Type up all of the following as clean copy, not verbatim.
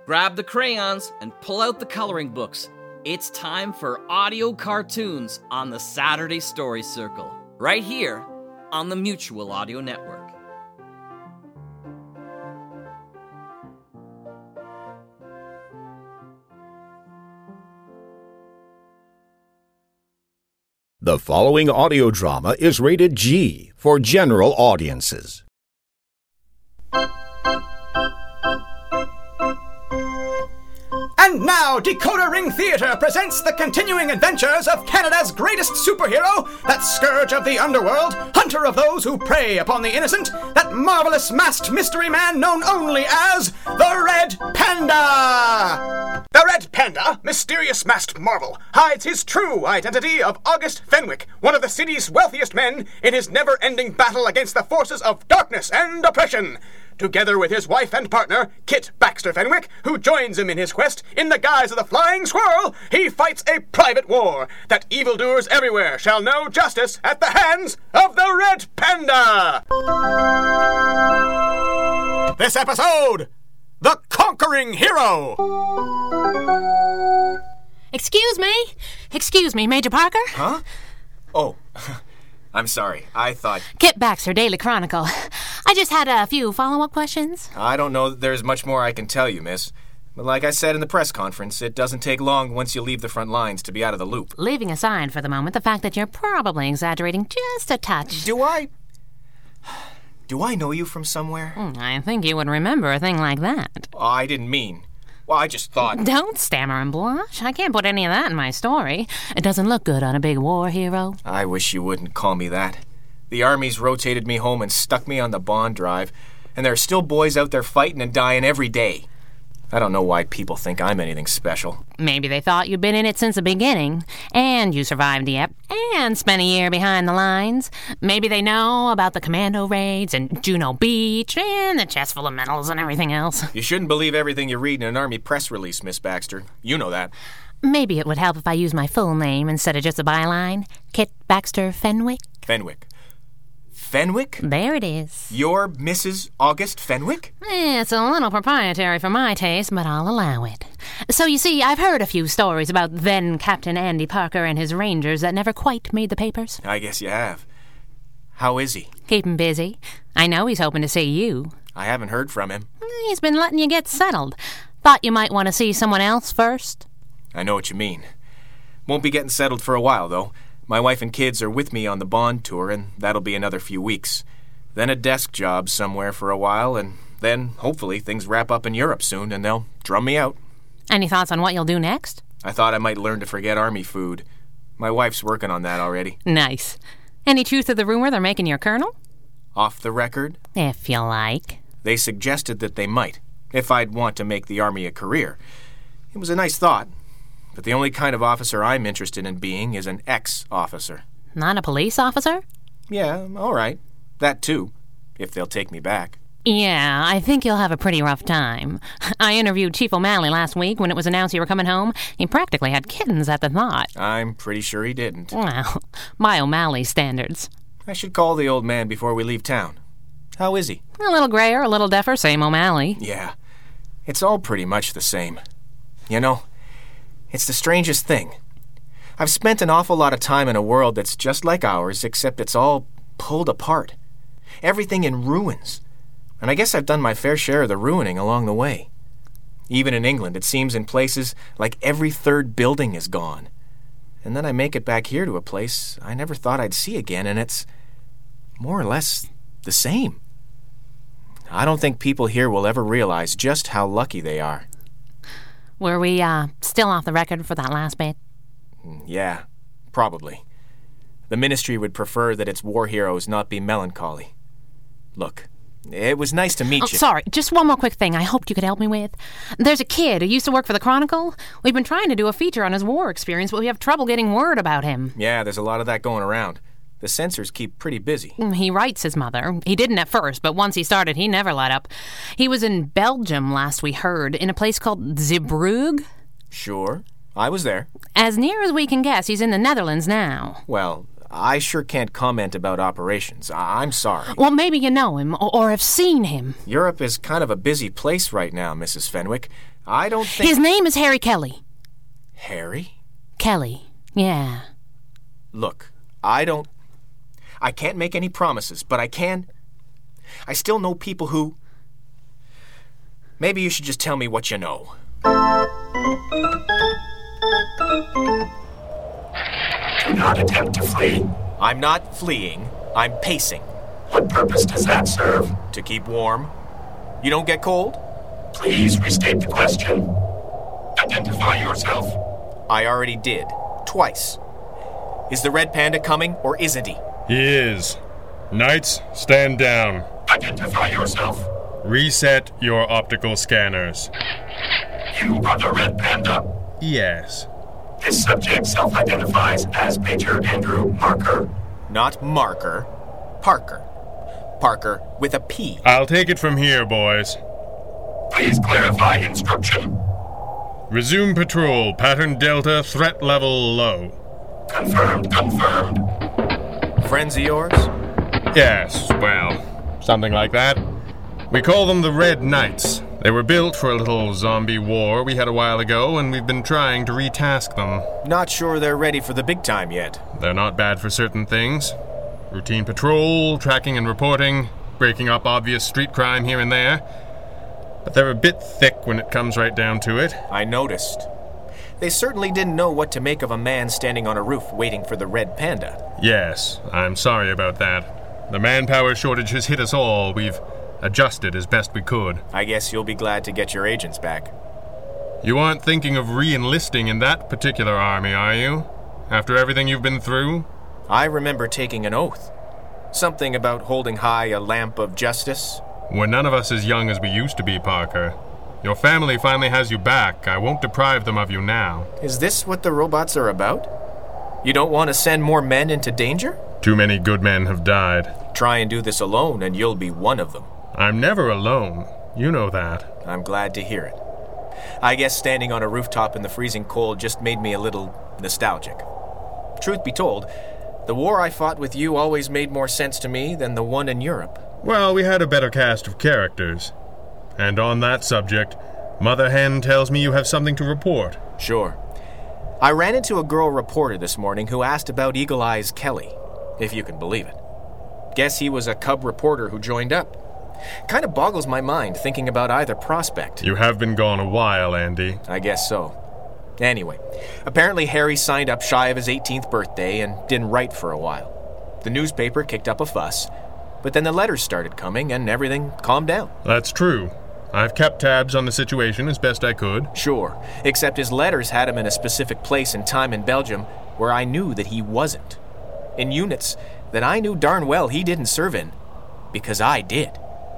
grab the crayons and pull out the coloring books. It's time for audio cartoons on the Saturday Story Circle, right here on the Mutual Audio Network. The following audio drama is rated G for general audiences. And now, Decoder Ring Theatre presents the continuing adventures of Canada's greatest superhero, that scourge of the underworld, hunter of those who prey upon the innocent, that marvelous masked mystery man known only as the Red Panda! The Red Panda, mysterious masked marvel, hides his true identity of August Fenwick, one of the city's wealthiest men, in his never-ending battle against the forces of darkness and oppression. Together with his wife and partner, Kit Baxter Fenwick, who joins him in his quest in the guise of the Flying Squirrel, he fights a private war that evildoers everywhere shall know justice at the hands of the Red Panda! This episode, The Conquering Hero! Excuse me, Major Parker? Huh? Oh, I'm sorry. I thought... Kit Baxter, Daily Chronicle. I just had a few follow-up questions. I don't know that there's much more I can tell you, miss. But like I said in the press conference, it doesn't take long once you leave the front lines to be out of the loop. Leaving aside for the moment the fact that you're probably exaggerating just a touch. Do I know you from somewhere? I think you would remember a thing like that. Oh, I didn't mean... Well, I just thought... Don't stammer and blush. I can't put any of that in my story. It doesn't look good on a big war hero. I wish you wouldn't call me that. The Army's rotated me home and stuck me on the bond drive, and there are still boys out there fighting and dying every day. I don't know why people think I'm anything special. Maybe they thought you'd been in it since the beginning, and you survived Dieppe, and spent a year behind the lines. Maybe they know about the commando raids, and Juno Beach, and the chest full of medals and everything else. You shouldn't believe everything you read in an Army press release, Miss Baxter. You know that. Maybe it would help if I used my full name instead of just a byline. Kit Baxter Fenwick. Fenwick? There it is. You're Mrs. August Fenwick? It's a little proprietary for my taste, but I'll allow it. So you see, I've heard a few stories about then Captain Andy Parker and his Rangers that never quite made the papers. I guess you have. How is he? Keep him busy. I know he's hoping to see you. I haven't heard from him. He's been letting you get settled. Thought you might want to see someone else first. I know what you mean. Won't be getting settled for a while, though. My wife and kids are with me on the bond tour, and that'll be another few weeks. Then a desk job somewhere for a while, and then, hopefully, things wrap up in Europe soon, and they'll drum me out. Any thoughts on what you'll do next? I thought I might learn to forget Army food. My wife's working on that already. Nice. Any truth to the rumor they're making you a colonel? Off the record? If you like. They suggested that they might, if I'd want to make the Army a career. It was a nice thought. But the only kind of officer I'm interested in being is an ex-officer. Not a police officer? Yeah, all right. That too, if they'll take me back. Yeah, I think you'll have a pretty rough time. I interviewed Chief O'Malley last week when it was announced you were coming home. He practically had kittens at the thought. I'm pretty sure he didn't. Well, by O'Malley standards. I should call the old man before we leave town. How is he? A little grayer, a little deafer, same O'Malley. Yeah, it's all pretty much the same. You know, it's the strangest thing. I've spent an awful lot of time in a world that's just like ours, except it's all pulled apart. Everything in ruins. And I guess I've done my fair share of the ruining along the way. Even in England, it seems in places like every third building is gone. And then I make it back here to a place I never thought I'd see again, and it's more or less the same. I don't think people here will ever realize just how lucky they are. Were we, still off the record for that last bit? Yeah, probably. The ministry would prefer that its war heroes not be melancholy. Look, it was nice to meet you. Sorry, just one more quick thing I hoped you could help me with. There's a kid who used to work for the Chronicle. We've been trying to do a feature on his war experience, but we have trouble getting word about him. Yeah, there's a lot of that going around. The censors keep pretty busy. He writes his mother. He didn't at first, but once he started, he never let up. He was in Belgium last we heard, in a place called Zeebrugge. Sure, I was there. As near as we can guess, he's in the Netherlands now. Well, I sure can't comment about operations. I'm sorry. Well, maybe you know him or have seen him. Europe is kind of a busy place right now, Mrs. Fenwick. I don't think... His name is Harry Kelly. Harry? Kelly, yeah. Look, I can't make any promises, but I still know people who... Maybe you should just tell me what you know. Do not attempt to flee. I'm not fleeing. I'm pacing. What purpose does that serve? To keep warm. You don't get cold? Please restate the question. Identify yourself. I already did. Twice. Is the Red Panda coming, or isn't he? He is. Knights, stand down. Identify yourself. Reset your optical scanners. You are the Red Panda. Yes. This subject self-identifies as Major Andrew Marker. Not Marker. Parker. Parker with a P. I'll take it from here, boys. Please clarify instruction. Resume patrol. Pattern Delta, threat level low. Confirmed. Friends of yours? Yes, well, something like that. We call them the Red Knights. They were built for a little zombie war we had a while ago, and we've been trying to retask them. Not sure they're ready for the big time yet. They're not bad for certain things. Routine patrol, tracking and reporting, breaking up obvious street crime here and there. But they're a bit thick when it comes right down to it. I noticed. They certainly didn't know what to make of a man standing on a roof waiting for the Red Panda. Yes, I'm sorry about that. The manpower shortage has hit us all. We've adjusted as best we could. I guess you'll be glad to get your agents back. You aren't thinking of re-enlisting in that particular army, are you? After everything you've been through? I remember taking an oath. Something about holding high a lamp of justice. We're none of us as young as we used to be, Parker. Your family finally has you back. I won't deprive them of you now. Is this what the robots are about? You don't want to send more men into danger? Too many good men have died. Try and do this alone, and you'll be one of them. I'm never alone. You know that. I'm glad to hear it. I guess standing on a rooftop in the freezing cold just made me a little nostalgic. Truth be told, the war I fought with you always made more sense to me than the one in Europe. Well, we had a better cast of characters. And on that subject, Mother Hen tells me you have something to report. Sure. I ran into a girl reporter this morning who asked about Eagle Eyes Kelly, if you can believe it. Guess he was a cub reporter who joined up. Kind of boggles my mind thinking about either prospect. You have been gone a while, Andy. I guess so. Anyway, apparently Harry signed up shy of his 18th birthday and didn't write for a while. The newspaper kicked up a fuss, but then the letters started coming and everything calmed down. That's true. I've kept tabs on the situation as best I could. Sure, except his letters had him in a specific place and time in Belgium where I knew that he wasn't. In units that I knew darn well he didn't serve in, because I did.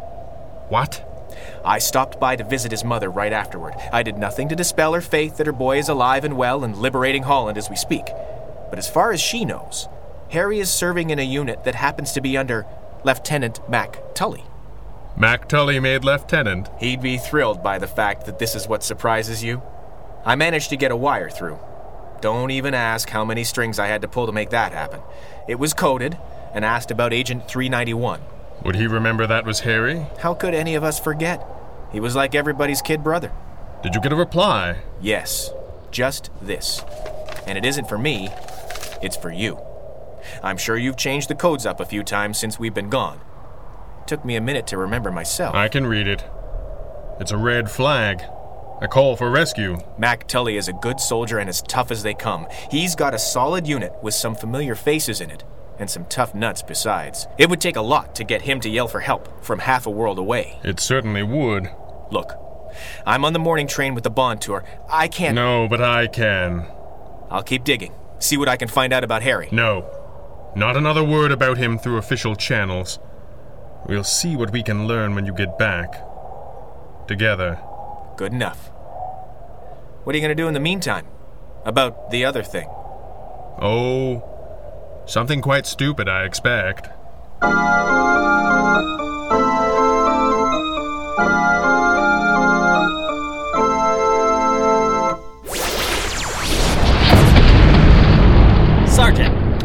What? I stopped by to visit his mother right afterward. I did nothing to dispel her faith that her boy is alive and well and liberating Holland as we speak. But as far as she knows, Harry is serving in a unit that happens to be under Lieutenant Mac Tully. Mac Tully made lieutenant. He'd be thrilled by the fact that this is what surprises you. I managed to get a wire through. Don't even ask how many strings I had to pull to make that happen. It was coded and asked about Agent 391. Would he remember that was Harry? How could any of us forget? He was like everybody's kid brother. Did you get a reply? Yes, just this. And it isn't for me, it's for you. I'm sure you've changed the codes up a few times since we've been gone. Took me a minute to remember myself. I can read it. It's a red flag. A call for rescue. Mac Tully is a good soldier and as tough as they come. He's got a solid unit with some familiar faces in it, and some tough nuts besides. It would take a lot to get him to yell for help from half a world away. It certainly would. Look, I'm on the morning train with the Bond tour. I can't... No, but I can. I'll keep digging. See what I can find out about Harry. No. Not another word about him through official channels. We'll see what we can learn when you get back. Together. Good enough. What are you going to do in the meantime? About the other thing? Oh, something quite stupid, I expect. Sergeant,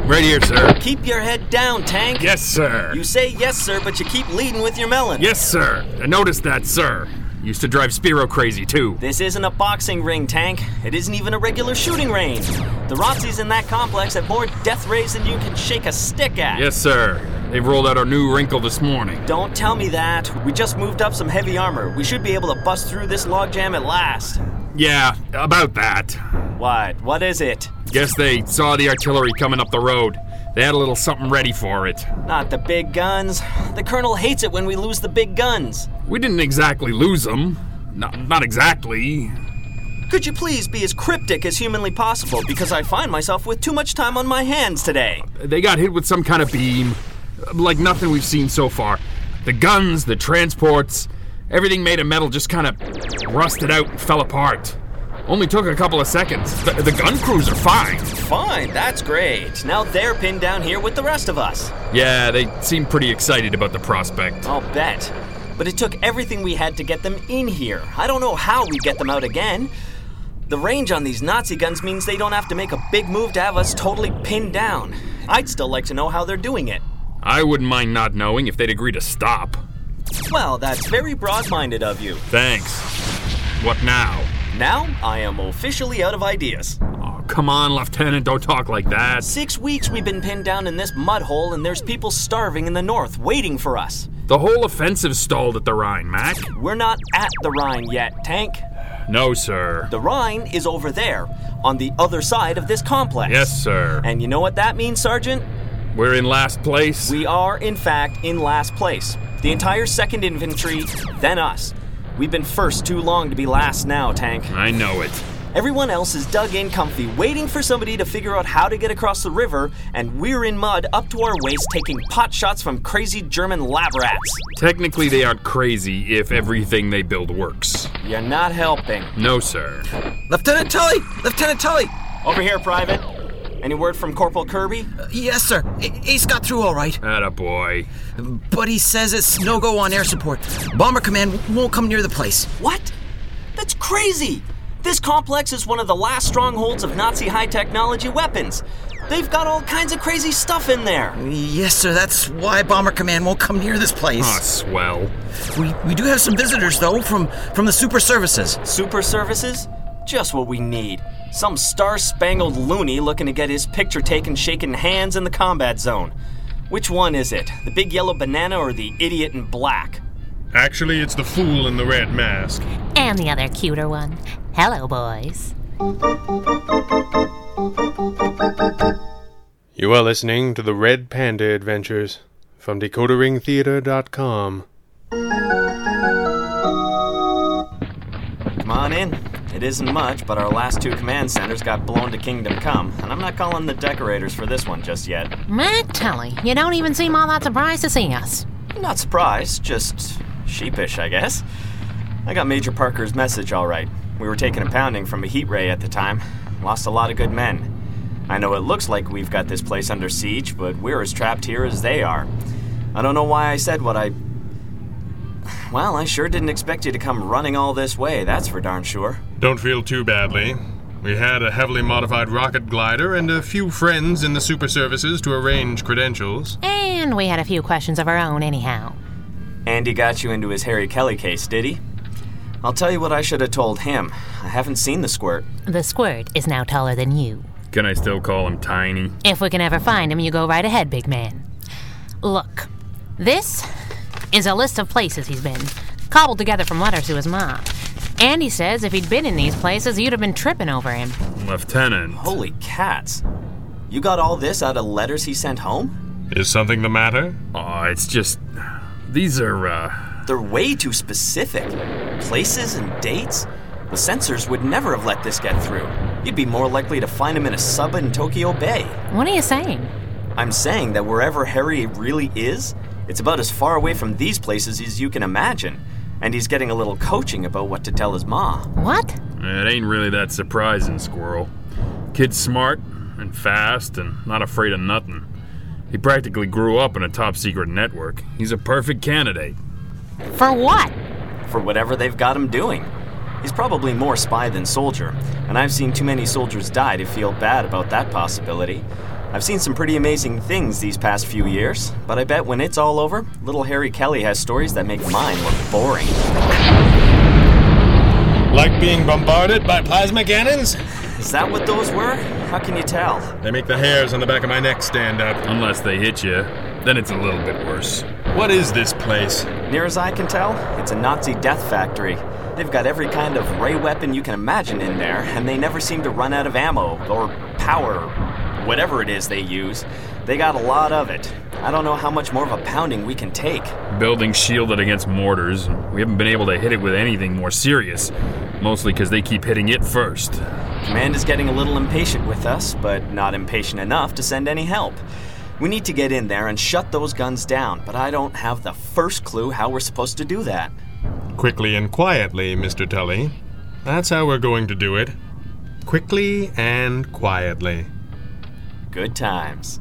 Right here, sir. Keep your head down, Tank. Yes, sir. You say yes, sir, but you keep leading with your melon. Yes, sir. I noticed that, sir. Used to drive Spiro crazy, too. This isn't a boxing ring, Tank. It isn't even a regular shooting range. The Rotsies in that complex have more death rays than you can shake a stick at. Yes, sir. They've rolled out our new wrinkle this morning. Don't tell me that. We just moved up some heavy armor. We should be able to bust through this logjam at last. Yeah, about that. What? What is it? Guess they saw the artillery coming up the road. They had a little something ready for it. Not the big guns. The Colonel hates it when we lose the big guns. We didn't exactly lose them. Not exactly. Could you please be as cryptic as humanly possible, because I find myself with too much time on my hands today. They got hit with some kind of beam. Like nothing we've seen so far. The guns, the transports, everything made of metal just kind of rusted out and fell apart. Only took a couple of seconds. The gun crews are fine. Fine, that's great. Now they're pinned down here with the rest of us. Yeah, they seem pretty excited about the prospect. I'll bet. But it took everything we had to get them in here. I don't know how we get them out again. The range on these Nazi guns means they don't have to make a big move to have us totally pinned down. I'd still like to know how they're doing it. I wouldn't mind not knowing if they'd agree to stop. Well, that's very broad-minded of you. Thanks. What now? Now, I am officially out of ideas. Oh, come on, Lieutenant, don't talk like that. 6 weeks we've been pinned down in this mud hole, and there's people starving in the north, waiting for us. The whole offensive stalled at the Rhine, Mac. We're not at the Rhine yet, Tank. No, sir. The Rhine is over there, on the other side of this complex. Yes, sir. And you know what that means, Sergeant? We're in last place? We are, in fact, in last place. The entire 2nd Infantry, then us. We've been first too long to be last now, Tank. I know it. Everyone else is dug in comfy, waiting for somebody to figure out how to get across the river, and we're in mud up to our waist taking pot shots from crazy German lab rats. Technically, they aren't crazy if everything they build works. You're not helping. No, sir. Lieutenant Tully! Lieutenant Tully! Over here, Private. Any word from Corporal Kirby? Yes, sir. Ace got through all right. Attaboy. But he says it's no-go on air support. Bomber Command won't come near the place. What? That's crazy! This complex is one of the last strongholds of Nazi high-technology weapons. They've got all kinds of crazy stuff in there. Yes, sir. That's why Bomber Command won't come near this place. Ah, swell. We do have some visitors, though, from the Super Services. Super Services? Just what we need. Some star-spangled loony looking to get his picture taken shaking hands in the combat zone. Which one is it? The big yellow banana or the idiot in black? Actually, it's the fool in the red mask. And the other cuter one. Hello, boys. You are listening to the Red Panda Adventures from DecoderRingTheater.com. Come on in. It isn't much, but our last 2 command centers got blown to Kingdom Come, and I'm not calling the decorators for this one just yet. Mac Tully, you don't even seem all that surprised to see us. Not surprised, just sheepish, I guess. I got Major Parker's message all right. We were taking a pounding from a heat ray at the time. Lost a lot of good men. I know it looks like we've got this place under siege, but we're as trapped here as they are. I don't know why I said what I... Well, I sure didn't expect you to come running all this way, that's for darn sure. Don't feel too badly. We had a heavily modified rocket glider and a few friends in the super services to arrange credentials. And we had a few questions of our own anyhow. Andy got you into his Harry Kelly case, did he? I'll tell you what I should have told him. I haven't seen the squirt. The squirt is now taller than you. Can I still call him Tiny? If we can ever find him, you go right ahead, big man. Look, this is a list of places he's been, cobbled together from letters to his mom. Andy says if he'd been in these places, you'd have been tripping over him. Lieutenant. Holy cats. You got all this out of letters he sent home? Is something the matter? Oh, it's just... These are, They're way too specific. Places and dates? The censors would never have let this get through. You'd be more likely to find him in a sub in Tokyo Bay. What are you saying? I'm saying that wherever Harry really is, it's about as far away from these places as you can imagine. And he's getting a little coaching about what to tell his ma. What? It ain't really that surprising, Squirrel. Kid's smart and fast and not afraid of nothing. He practically grew up in a top-secret network. He's a perfect candidate. For what? For whatever they've got him doing. He's probably more spy than soldier, and I've seen too many soldiers die to feel bad about that possibility. I've seen some pretty amazing things these past few years, but I bet when it's all over, little Harry Kelly has stories that make mine look boring. Like being bombarded by plasma cannons? Is that what those were? How can you tell? They make the hairs on the back of my neck stand up. Unless they hit you, then it's a little bit worse. What is this place? Near as I can tell, it's a Nazi death factory. They've got every kind of ray weapon you can imagine in there, and they never seem to run out of ammo or power, whatever it is they use. They got a lot of it. I don't know how much more of a pounding we can take. Building's shielded against mortars. We haven't been able to hit it with anything more serious, mostly because they keep hitting it first. Command is getting a little impatient with us, but not impatient enough to send any help. We need to get in there and shut those guns down, but I don't have the first clue how we're supposed to do that. Quickly and quietly, Mr. Tully. That's how we're going to do it. Quickly and quietly. Good times.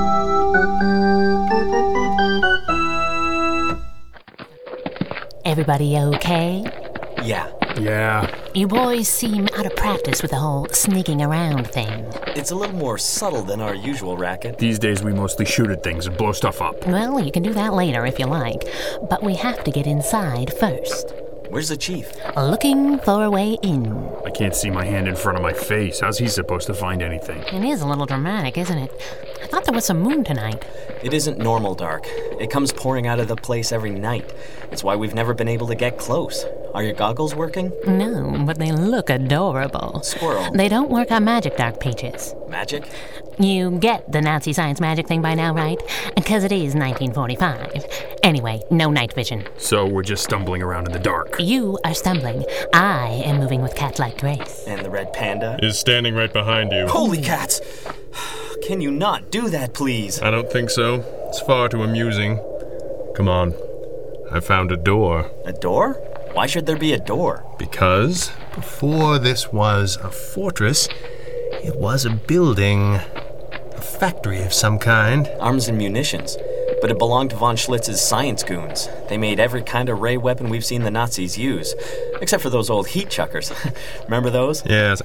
Everybody okay? Yeah. Yeah. You boys seem out of practice with the whole sneaking around thing. It's a little more subtle than our usual racket. These days we mostly shoot at things and blow stuff up. Well, you can do that later if you like, but we have to get inside first. Where's the chief? Looking for a way in. I can't see my hand in front of my face. How's he supposed to find anything? It is a little dramatic, isn't it? I thought there was some moon tonight. It isn't normal dark. It comes pouring out of the place every night. It's why we've never been able to get close. Are your goggles working? No, but they look adorable. Squirrel. They don't work on magic, Dark Peaches. Magic? You get the Nazi science magic thing by now, right? Because it is 1945. Anyway, no night vision. So we're just stumbling around in the dark. You are stumbling. I am moving with cat-like grace. And the red panda? Is standing right behind you. Holy cats! Can you not do that, please? I don't think so. It's far too amusing. Come on. I found a door. A door? Why should there be a door? Because before this was a fortress, it was a building. A factory of some kind. Arms and munitions. But it belonged to von Schlitz's science goons. They made every kind of ray weapon we've seen the Nazis use. Except for those old heat chuckers. Remember those? Yes.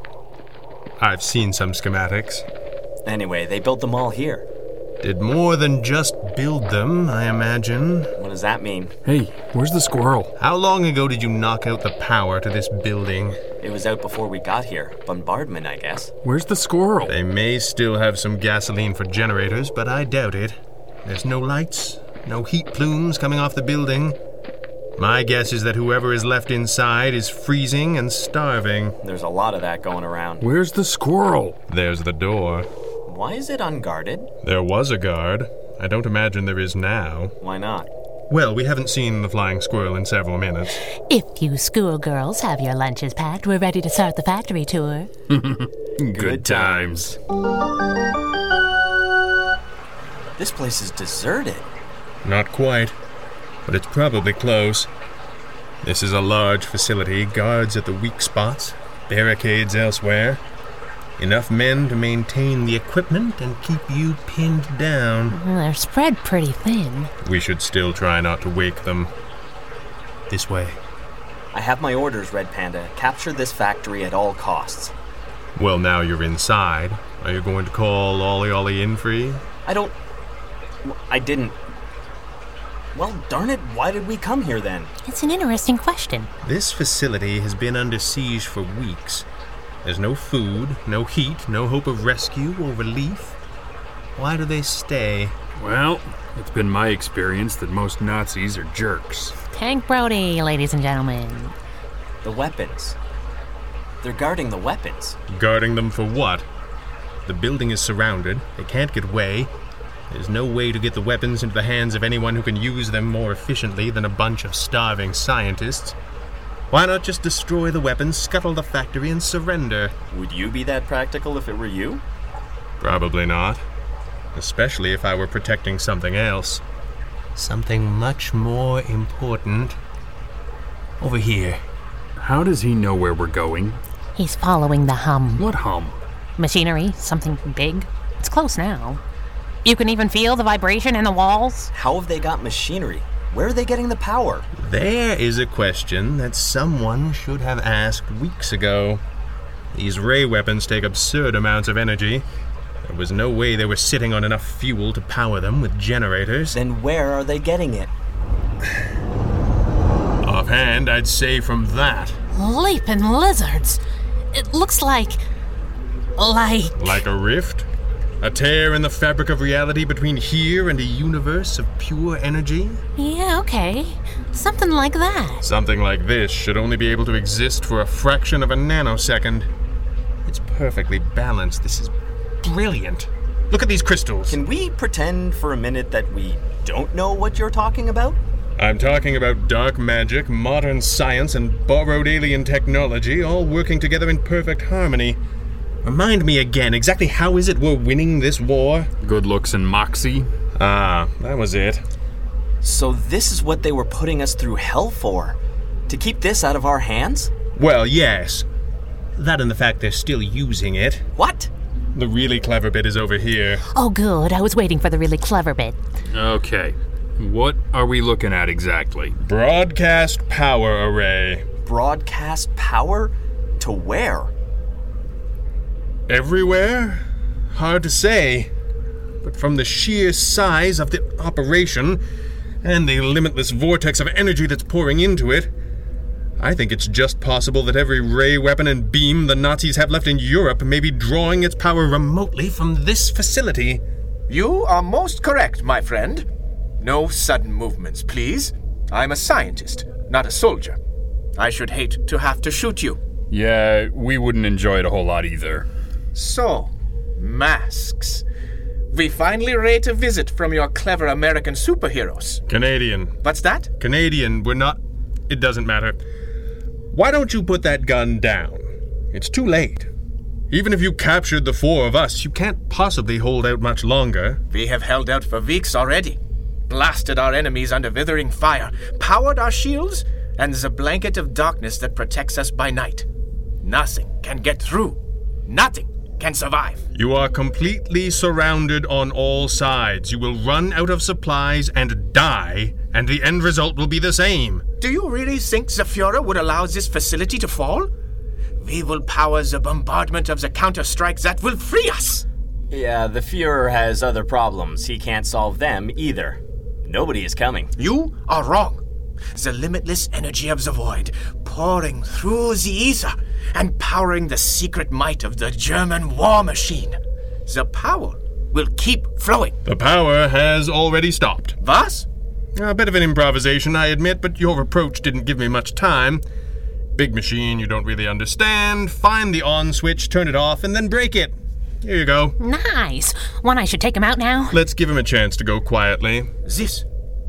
I've seen some schematics. Anyway, they built them all here. Did more than just build them, I imagine. What does that mean? Hey, where's the squirrel? How long ago did you knock out the power to this building? It was out before we got here. Bombardment, I guess. Where's the squirrel? They may still have some gasoline for generators, but I doubt it. There's no lights, no heat plumes coming off the building. My guess is that whoever is left inside is freezing and starving. There's a lot of that going around. Where's the squirrel? There's the door. Why is it unguarded? There was a guard. I don't imagine there is now. Why not? Well, we haven't seen the flying squirrel in several minutes. If you schoolgirls have your lunches packed, we're ready to start the factory tour. Good times. This place is deserted. Not quite, but it's probably close. This is a large facility, guards at the weak spots, barricades elsewhere. Enough men to maintain the equipment and keep you pinned down. They're spread pretty thin. We should still try not to wake them. This way. I have my orders, Red Panda. Capture this factory at all costs. Well, now you're inside. Are you going to call Ollie Ollie in for you? I didn't. Well, darn it, why did we come here then? It's an interesting question. This facility has been under siege for weeks. There's no food, no heat, no hope of rescue or relief. Why do they stay? Well, it's been my experience that most Nazis are jerks. Tank Brody, ladies and gentlemen. The weapons. They're guarding the weapons. Guarding them for what? The building is surrounded. They can't get away. There's no way to get the weapons into the hands of anyone who can use them more efficiently than a bunch of starving scientists. Why not just destroy the weapons, scuttle the factory, and surrender? Would you be that practical if it were you? Probably not. Especially if I were protecting something else. Something much more important. Over here. How does he know where we're going? He's following the hum. What hum? Machinery, something big. It's close now. You can even feel the vibration in the walls. How have they got machinery? Where are they getting the power? There is a question that someone should have asked weeks ago. These ray weapons take absurd amounts of energy. There was no way they were sitting on enough fuel to power them with generators. Then where are they getting it? Offhand, I'd say from that. Leaping lizards. It looks like... Like a rift? A tear in the fabric of reality between here and a universe of pure energy? Yeah, okay. Something like that. Something like this should only be able to exist for a fraction of a nanosecond. It's perfectly balanced. This is brilliant. Look at these crystals. Can we pretend for a minute that we don't know what you're talking about? I'm talking about dark magic, modern science, and borrowed alien technology all working together in perfect harmony. Remind me again, exactly how is it we're winning this war? Good looks and moxie. Ah, that was it. So this is what they were putting us through hell for? To keep this out of our hands? Well, yes. That and the fact they're still using it. What? The really clever bit is over here. Oh, good. I was waiting for the really clever bit. Okay. What are we looking at exactly? Broadcast power array. Broadcast power? To where? Everywhere? Hard to say. But from the sheer size of the operation and the limitless vortex of energy that's pouring into it, I think it's just possible that every ray weapon and beam the Nazis have left in Europe may be drawing its power remotely from this facility. You are most correct, my friend. No sudden movements, please. I'm a scientist, not a soldier. I should hate to have to shoot you. Yeah, we wouldn't enjoy it a whole lot either. So, masks. We finally rate a visit from your clever American superheroes. Canadian. What's that? Canadian, we're not... It doesn't matter. Why don't you put that gun down? It's too late. Even if you captured the four of us, you can't possibly hold out much longer. We have held out for weeks already. Blasted our enemies under withering fire, powered our shields, and the blanket of darkness that protects us by night. Nothing can get through. Nothing can survive. You are completely surrounded on all sides. You will run out of supplies and die, and the end result will be the same. Do you really think the Führer would allow this facility to fall? We will power the bombardment of the counter-strike that will free us. Yeah, the Führer has other problems. He can't solve them either. Nobody is coming. You are wrong. The limitless energy of the void, pouring through the ether and powering the secret might of the German war machine. The power will keep flowing. The power has already stopped. Was? A bit of an improvisation, I admit, but your approach didn't give me much time. Big machine you don't really understand. Find the on switch, turn it off, and then break it. Here you go. Nice. One I should take him out now? Let's give him a chance to go quietly. This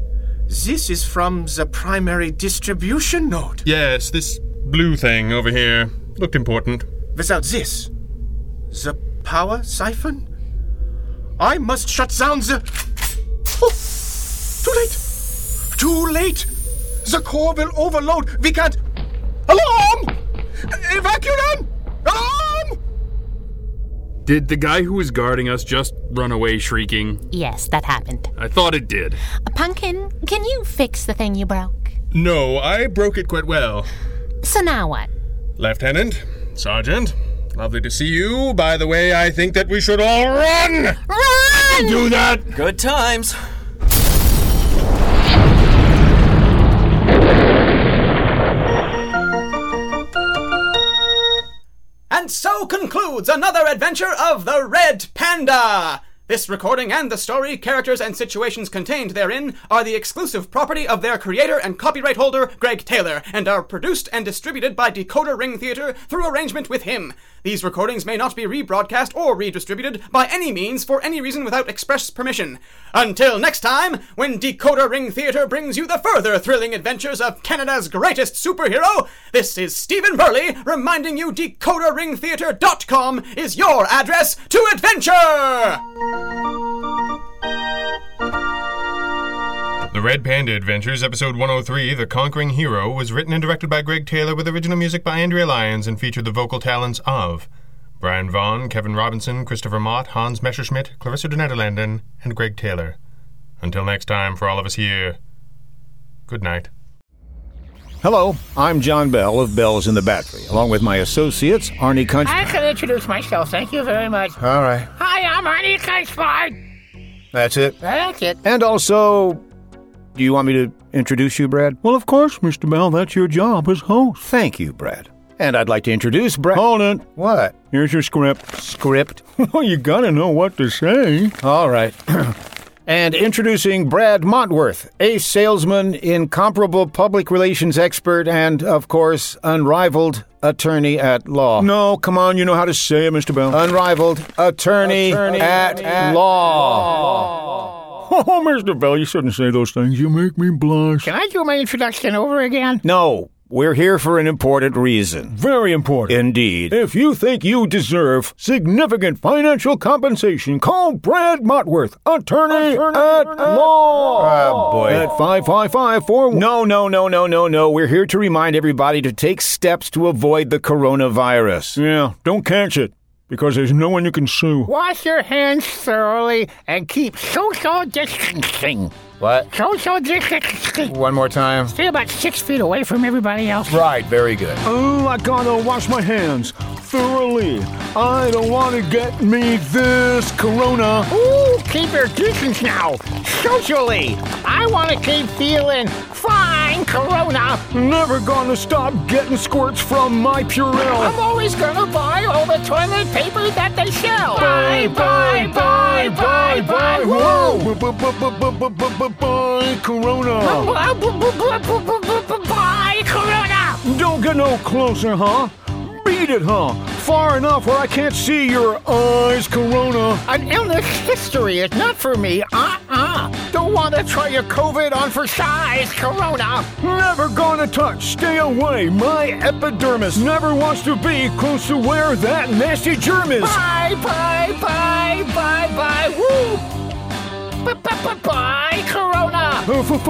is from the primary distribution node. Yes, this blue thing over here. Looked important. Without this, the power siphon, I must shut down the... Oh! Too late! Too late! The core will overload. We can't... Alarm! Evacuate! Alarm! Did the guy who was guarding us just run away shrieking? Yes, that happened. I thought it did. Pumpkin, can you fix the thing you broke? No, I broke it quite well. So now what? Lieutenant, Sergeant, lovely to see you. By the way, I think that we should all run! Run! Do that! Good times. And so concludes another adventure of the Red Panda! This recording and the story, characters, and situations contained therein are the exclusive property of their creator and copyright holder, Greg Taylor, and are produced and distributed by Decoder Ring Theater through arrangement with him. These recordings may not be rebroadcast or redistributed by any means for any reason without express permission. Until next time, when Decoder Ring Theater brings you the further thrilling adventures of Canada's greatest superhero, this is Stephen Burley reminding you DecoderRingTheater.com is your address to adventure! The Red Panda Adventures, Episode 103, The Conquering Hero, was written and directed by Greg Taylor with original music by Andrea Lyons and featured the vocal talents of Brian Vaughn, Kevin Robinson, Christopher Mott, Hans Messerschmidt, Clarissa de Nederlanden, and Greg Taylor. Until next time, for all of us here, good night. Hello, I'm John Bell of Bells in the Battery, along with my associates, Arnie Kunch. I can introduce myself. Thank you very much. All right. Hi, I'm Arnie Kunchbard. That's it? That's it. And also, do you want me to introduce you, Brad? Well, of course, Mr. Bell. That's your job as host. Thank you, Brad. And I'd like to introduce Brad. Hold it. What? Here's your script. Script? Well, you gotta know what to say. All right. And introducing Brad Montworth, ace salesman, incomparable public relations expert, and, of course, unrivaled attorney at law. No, come on, you know how to say it, Mr. Bell. Unrivaled attorney at law. Oh, Mr. Bell, you shouldn't say those things. You make me blush. Can I do my introduction over again? No. We're here for an important reason. Very important. Indeed. If you think you deserve significant financial compensation, call Brad Montworth, attorney at law. Oh, boy. At 555-41. No. We're here to remind everybody to take steps to avoid the coronavirus. Yeah, don't catch it, because there's no one you can sue. Wash your hands thoroughly and keep social distancing. What? Social distancing. One more time. Stay about 6 feet away from everybody else. Right, very good. Oh, I gotta wash my hands thoroughly. I don't want to get me this corona. Ooh, keep your distance now. Socially. I want to keep feeling fine, corona. Never gonna stop getting squirts from my Purell. I'm always gonna buy all the toilet paper that they sell. Buy. Whoa! Bye, corona. Buy corona. Don't get no closer, huh? Beat it, huh? Far enough where I can't see your eyes, corona. An illness history is not for me. Don't want to try your COVID on for size, corona. Never gonna touch. Stay away. My epidermis never wants to be close to where that nasty germ is. Bye. Woo. Bye, corona.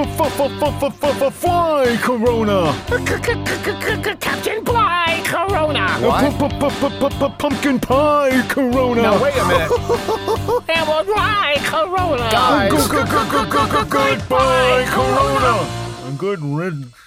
Fly, corona. Captain Bly, corona. Pumpkin pie, corona. Now, wait a minute. Hammer Rye, corona. Guys. Goodbye, corona. Good riddance.